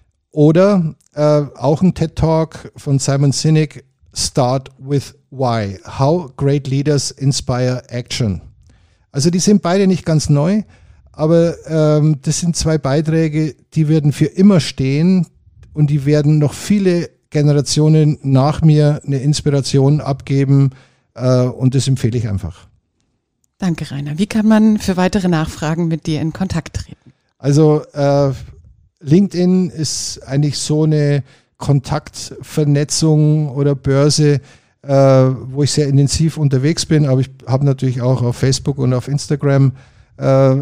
Oder äh, auch ein TED Talk von Simon Sinek, Start with Why. How Great Leaders Inspire Action. Also die sind beide nicht ganz neu, aber ähm, das sind zwei Beiträge, die werden für immer stehen und die werden noch viele Generationen nach mir eine Inspiration abgeben äh, und das empfehle ich einfach. Danke, Rainer. Wie kann man für weitere Nachfragen mit dir in Kontakt treten? Also äh, LinkedIn ist eigentlich so eine Kontaktvernetzung oder Börse, äh, wo ich sehr intensiv unterwegs bin, aber ich habe natürlich auch auf Facebook und auf Instagram äh,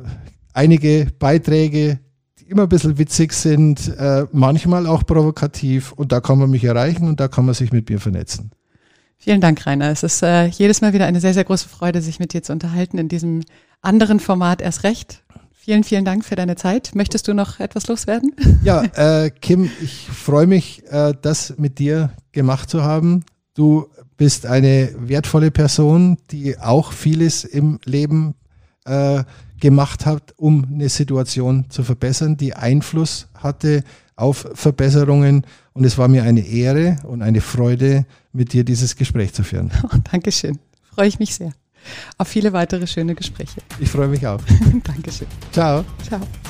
einige Beiträge, die immer ein bisschen witzig sind, äh, manchmal auch provokativ und da kann man mich erreichen und da kann man sich mit mir vernetzen. Vielen Dank, Rainer. Es ist äh, jedes Mal wieder eine sehr, sehr große Freude, sich mit dir zu unterhalten, in diesem anderen Format erst recht. Vielen, vielen Dank für deine Zeit. Möchtest du noch etwas loswerden? Ja, äh, Kim, ich freue mich, äh, das mit dir gemacht zu haben. Du bist eine wertvolle Person, die auch vieles im Leben äh, gemacht hat, um eine Situation zu verbessern, die Einfluss hatte auf Verbesserungen. Und es war mir eine Ehre und eine Freude, mit dir dieses Gespräch zu führen. Oh, Dankeschön. Freue ich mich sehr. Auf viele weitere schöne Gespräche. Ich freue mich auch. Dankeschön. Ciao. Ciao.